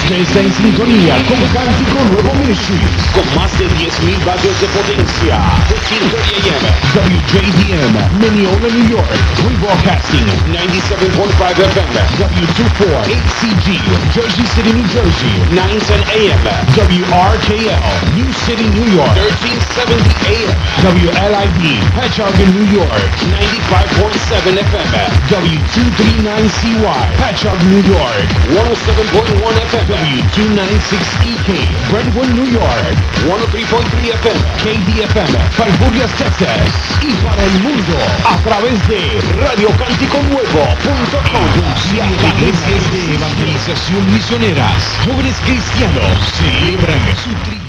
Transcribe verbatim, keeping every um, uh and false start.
Usted está en sintonía con Cántico Nuevo Ministries, con más de diez mil vatios de potencia. fifteen thirty a m W J D M, Mineola, New York. Rebroadcasting ninety-seven point five F M. W twenty-four eight C G, Jersey City, New Jersey. nine ten a m W R K L, New City, New York. thirteen seventy a m W L I D, Patchogue, New York. ninety-five point seven F M. W two thirty-nine C Y, Patchogue, New York. one oh seven point one F M. W two ninety-six E K, Brentwood, New York. one oh three point three F M. K D F M, Falfurrias, Texas. Y para el mundo, a través de radio cántico nuevo punto com. Iglesias de evangelización misioneras, jóvenes cristianos celebran su tri